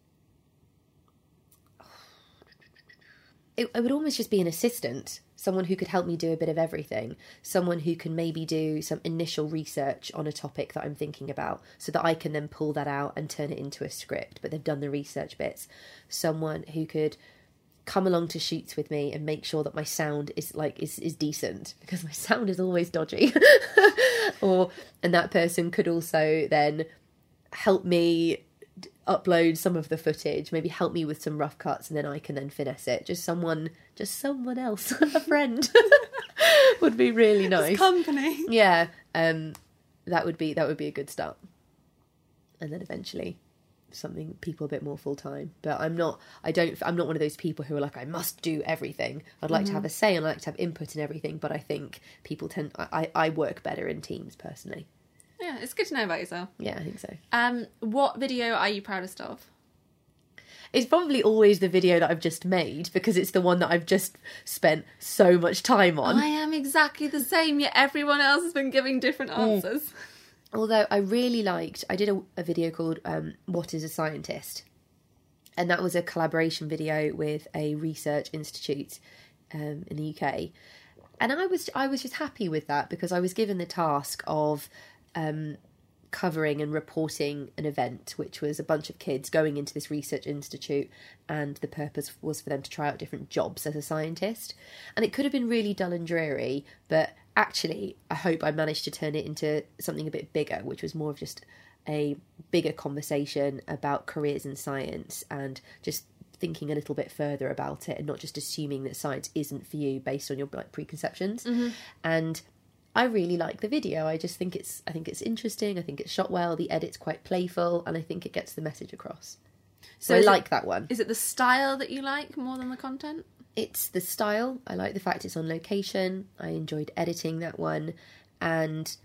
It would almost just be an assistant, someone who could help me do a bit of everything, someone who can maybe do some initial research on a topic that I'm thinking about so that I can then pull that out and turn it into a script, but they've done the research bits. Someone who could come along to shoots with me and make sure that my sound is decent, because my sound is always dodgy. And that person could also then help me upload some of the footage, maybe help me with some rough cuts, and then I can then finesse it. Just someone else, a friend would be really nice. Just company. Yeah, that would be a good start. And then eventually something people a bit more full time. But I'm not one of those people who are like, I must do everything. I'd like to have a say and I like to have input in everything, but I think people I work better in teams personally. Yeah, it's good to know about yourself. Yeah, I think so. What video are you proudest of? It's probably always the video that I've just made, because it's the one that I've just spent so much time on. I am exactly the same, yet everyone else has been giving different answers. Although I did a video called What is a Scientist? And that was a collaboration video with a research institute in the UK. And I was just happy with that, because I was given the task of covering and reporting an event, which was a bunch of kids going into this research institute, and the purpose was for them to try out different jobs as a scientist. And it could have been really dull and dreary, but actually I hope I managed to turn it into something a bit bigger, which was more of just a bigger conversation about careers in science and just thinking a little bit further about it, and not just assuming that science isn't for you based on your preconceptions. And I really like the video. I think it's interesting. I think it's shot well. The edit's quite playful, and I think it gets the message across. So I like that one. Is it the style that you like more than the content? It's the style. I like the fact it's on location. I enjoyed editing that one, and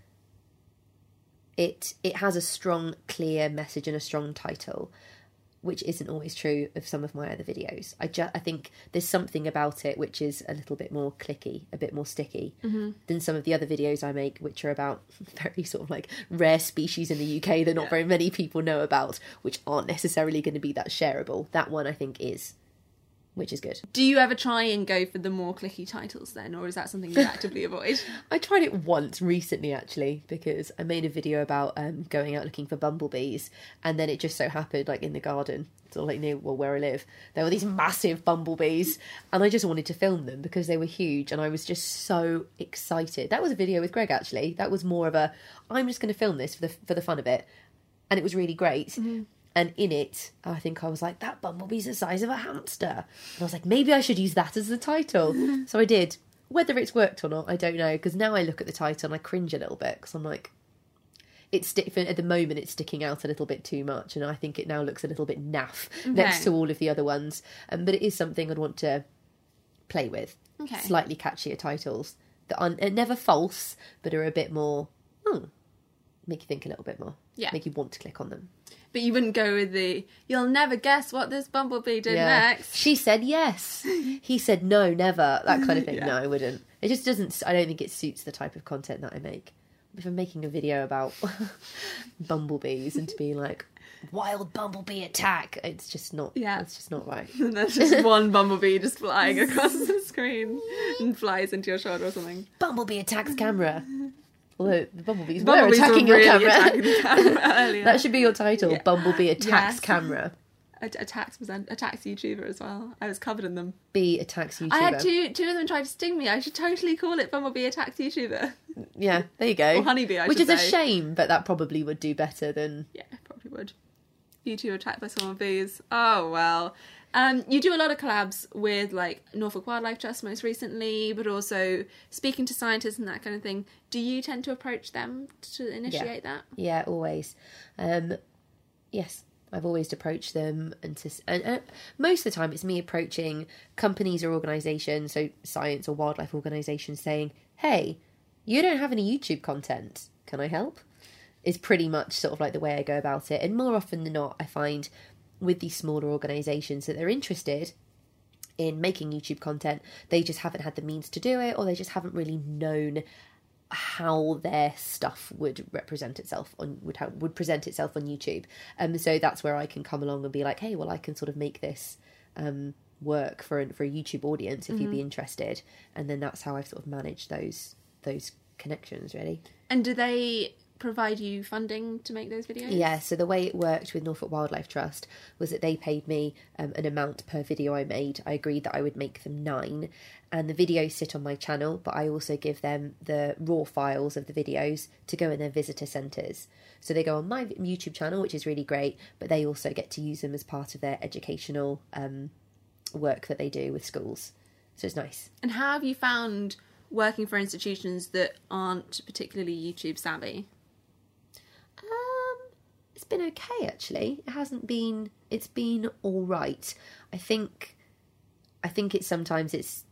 it has a strong, clear message and a strong title, which isn't always true of some of my other videos. I think there's something about it which is a little bit more clicky, a bit more sticky than some of the other videos I make, which are about very sort of like rare species in the UK that not very many people know about, which aren't necessarily going to be that shareable. That one I think is. which is good. Do you ever try and go for the more clicky titles then, or is that something you actively avoid? I tried it once recently, actually, because I made a video about going out looking for bumblebees, and then it just so happened, like, in the garden, sort of like near where I live, there were these massive bumblebees, and I just wanted to film them because they were huge, and I was just so excited. That was a video with Greg, actually. That was more of a, I'm just going to film this for the fun of it, and it was really great. Mm-hmm. And in it, I think I was like, that bumblebee's the size of a hamster. And I was like, maybe I should use that as the title. So I did. Whether it's worked or not, I don't know. Because now I look at the title and I cringe a little bit. Because I'm like, at the moment, it's sticking out a little bit too much. And I think it now looks a little bit naff next to all of the other ones. But it is something I'd want to play with. Okay. Slightly catchier titles. That are never false, but are a bit more, make you think a little bit more. Yeah. Make you want to click on them. But you wouldn't go with the, you'll never guess what this bumblebee did next. She said yes. He said no, never. That kind of thing. No, I wouldn't. It just doesn't, I don't think it suits the type of content that I make. If I'm making a video about bumblebees and to be like, wild bumblebee attack, it's just not, it's just not right. And there's just one bumblebee just flying across the screen and flies into your shoulder or something. Bumblebee attacks camera. Although the bumblebees were attacking your camera. Attacking the camera earlier. That should be your title. Yeah. Bumblebee attacks camera. Attacks YouTuber as well. I was covered in them. Bee attacks YouTuber. I had two of them try to sting me. I should totally call it Bumblebee attacks YouTuber. Yeah, there you go. Or Honeybee, I Which should is say. a shame, but that probably would do better than... Yeah, probably would. YouTuber attacked by some of bees. Oh, well. You do a lot of collabs with, like, Norfolk Wildlife Trust most recently, but also speaking to scientists and that kind of thing. Do you tend to approach them to initiate that? Yeah, always. Yes, I've always approached them, and most of the time it's me approaching companies or organisations, so science or wildlife organisations, saying, hey, you don't have any YouTube content. Can I help? Is pretty much sort of like the way I go about it. And more often than not, I find with these smaller organisations that they're interested in making YouTube content, they just haven't had the means to do it, or they just haven't really known how their stuff would represent itself would present itself on YouTube. So that's where I can come along and be like, hey, well, I can sort of make this work for a YouTube audience if you'd be interested. And then that's how I've sort of managed those connections, really. And do they provide you funding to make those videos? Yeah, so the way it worked with Norfolk Wildlife Trust was that they paid me an amount per video I made. I agreed that I would make them 9, and the videos sit on my channel, but I also give them the raw files of the videos to go in their visitor centres. So they go on my YouTube channel, which is really great, but they also get to use them as part of their educational work that they do with schools. So it's nice. And how have you found working for institutions that aren't particularly YouTube savvy? It's been okay, actually. It's been all right. I think it's sometimes it's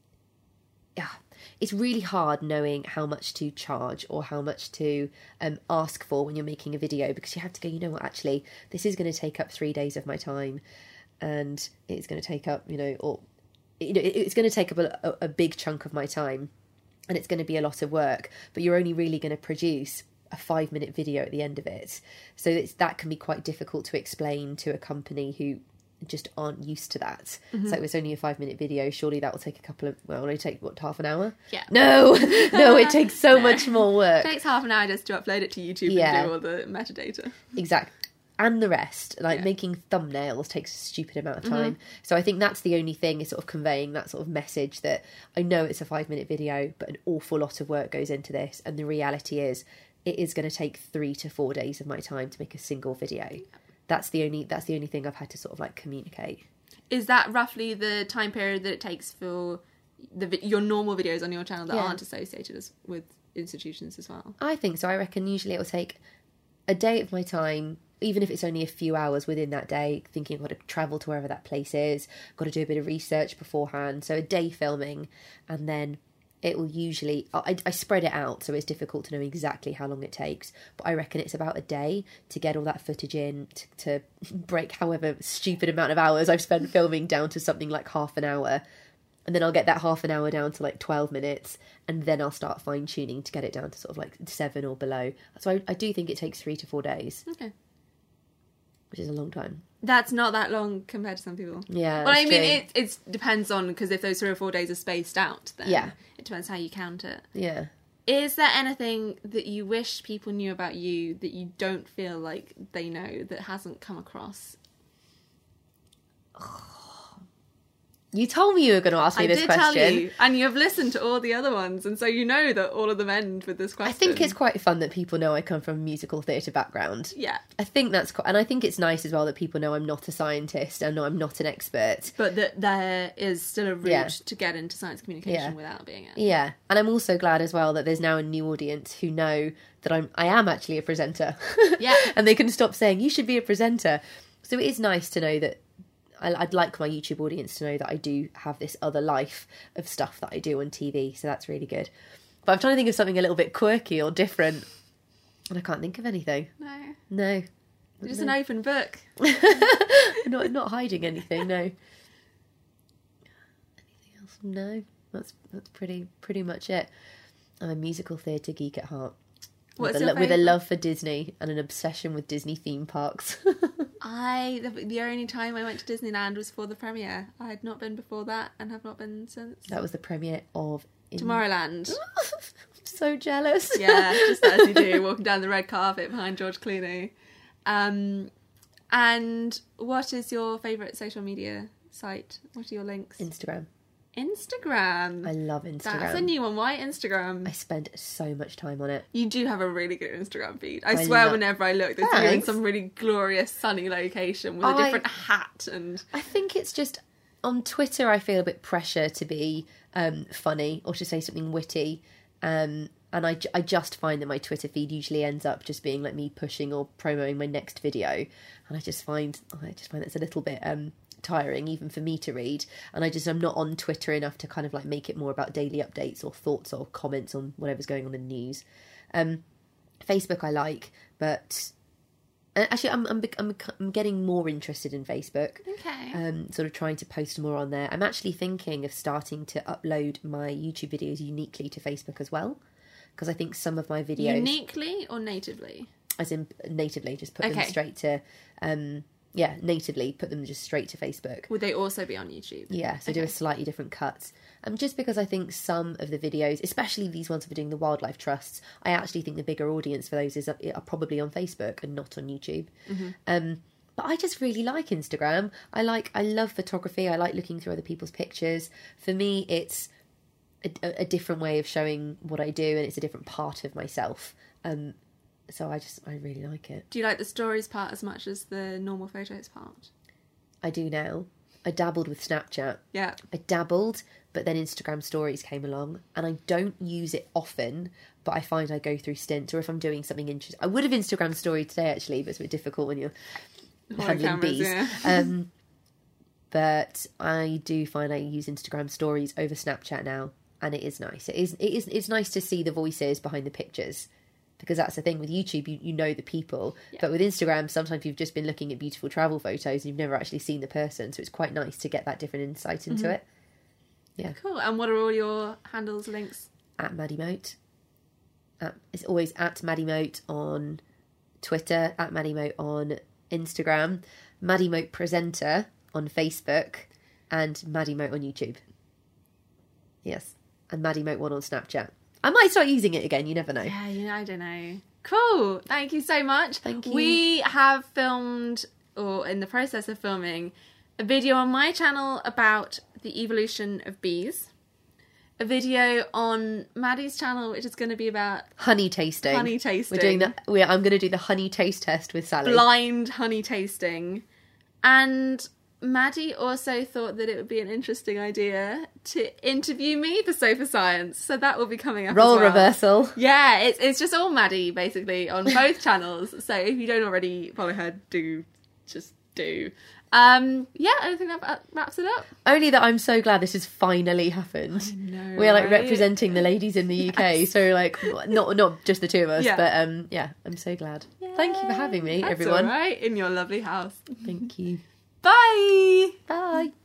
really hard knowing how much to charge or how much to ask for when you're making a video, because you have to go, you know what, actually, this is going to take up 3 days of my time, and it's going to take up, it's going to take up a big chunk of my time, and it's going to be a lot of work, but you're only really going to produce a 5-minute video at the end of it. So that can be quite difficult to explain to a company who just aren't used to that. Mm-hmm. So it was only a 5-minute video. Surely that will take only take, half an hour? Yeah. No, it takes so much more work. It takes half an hour just to upload it to YouTube and do all the metadata. Exactly. And the rest, making thumbnails takes a stupid amount of time. Mm-hmm. So I think that's the only thing, is sort of conveying that sort of message that I know it's a 5-minute video, but an awful lot of work goes into this. And the reality is, it is going to take 3 to 4 days of my time to make a single video. That's the only thing I've had to sort of like communicate. Is that roughly the time period that it takes for your normal videos on your channel that aren't associated with institutions as well? I think so. I reckon usually it will take a day of my time, even if it's only a few hours within that day, thinking I've got to travel to wherever that place is, got to do a bit of research beforehand. So a day filming, and then it will usually... I spread it out, so it's difficult to know exactly how long it takes. But I reckon it's about a day to get all that footage in, to break however stupid amount of hours I've spent filming down to something like half an hour. And then I'll get that half an hour down to like 12 minutes. And then I'll start fine-tuning to get it down to sort of like 7 or below. So I do think it takes 3 to 4 days. Okay. which is a long time. That's not that long compared to some people. Yeah. Well, I mean, it depends on, because if those 3 or 4 days are spaced out, then it depends how you count it. Yeah. Is there anything that you wish people knew about you that you don't feel like they know, that hasn't come across? You told me you were going to ask me this question. I did tell you, and you have listened to all the other ones, and so you know that all of them end with this question. I think it's quite fun that people know I come from a musical theatre background. Yeah. I think that's and I think it's nice as well that people know I'm not a scientist and I'm not an expert. But that there is still a route to get into science communication without being it. Yeah, and I'm also glad as well that there's now a new audience who know that I am actually a presenter. Yeah. And they can stop saying, you should be a presenter. So it is nice to know that I'd like my YouTube audience to know that I do have this other life of stuff that I do on TV, so that's really good. But I'm trying to think of something a little bit quirky or different, and I can't think of anything. No. You're just an open book. not hiding anything, no. Anything else? No. That's pretty much it. I'm a musical theatre geek at heart. With a love for Disney and an obsession with Disney theme parks. The only time I went to Disneyland was for the premiere. I had not been before that and have not been since. That was the premiere of Tomorrowland. I'm so jealous. Yeah, just as you do, walking down the red carpet behind George Clooney. And what is your favourite social media site? What are your links? Instagram. I love Instagram. That's a new one. Why Instagram? I spend so much time on it. You do have a really good Instagram feed. I swear whenever I look, there's you in some really glorious sunny location with a different hat. And I think it's just, on Twitter I feel a bit pressure to be funny or to say something witty. And I just find that my Twitter feed usually ends up just being like me pushing or promoting my next video. And I just find it's a little bit tiring even for me to read, and I'm not on Twitter enough to kind of like make it more about daily updates or thoughts or comments on whatever's going on in the news. Facebook I like, but actually I'm getting more interested in Facebook. Okay. Sort of trying to post more on there. I'm actually thinking of starting to upload my YouTube videos uniquely to Facebook as well, because I think some of my videos uniquely or natively, as in natively, just put them straight to natively put them just straight to Facebook. Would they also be on YouTube? Yeah, so do a slightly different cut. Just because I think some of the videos, especially these ones for doing the wildlife trusts, I actually think the bigger audience for those are probably on Facebook and not on YouTube. Mm-hmm. But I just really like Instagram. I love photography. I like looking through other people's pictures. For me, it's a different way of showing what I do, and it's a different part of myself. So I really like it. Do you like the stories part as much as the normal photos part? I do now. I dabbled with Snapchat. Yeah. But then Instagram stories came along, and I don't use it often, but I find I go through stints, or if I'm doing something interesting. I would have Instagram story today, actually, but it's a bit difficult when you're handling bees. Yeah. But I do find I use Instagram stories over Snapchat now, and it is nice. It's nice to see the voices behind the pictures. Because that's the thing with YouTube, you know the people. Yeah. But with Instagram, sometimes you've just been looking at beautiful travel photos and you've never actually seen the person. So it's quite nice to get that different insight into it. Yeah. Cool. And what are all your handles, links? At Maddie Moat. It's always at Maddie Moat on Twitter, at Maddie Moat on Instagram, Maddie Moat Presenter on Facebook, and Maddie Moat on YouTube. Yes. And Maddie Moat 1 on Snapchat. I might start using it again, you never know. Yeah, I don't know. Cool. Thank you so much. Thank you. We have filmed, or in the process of filming, a video on my channel about the evolution of bees. A video on Maddie's channel, which is going to be about honey tasting. Honey tasting. I'm going to do the honey taste test with Sally. Blind honey tasting. And Maddie also thought that it would be an interesting idea to interview me for Sofa Science, so that will be coming up. Role as well. Reversal. Yeah, it's just all Maddie basically on both channels. So if you don't already follow her, do. I think that wraps it up. Only that I'm so glad this has finally happened. I know, we're like right? representing the ladies in the UK, so like not just the two of us, but I'm so glad. Yay. Thank you for having me, That's everyone. All right, in your lovely house. Thank you. Bye. Bye.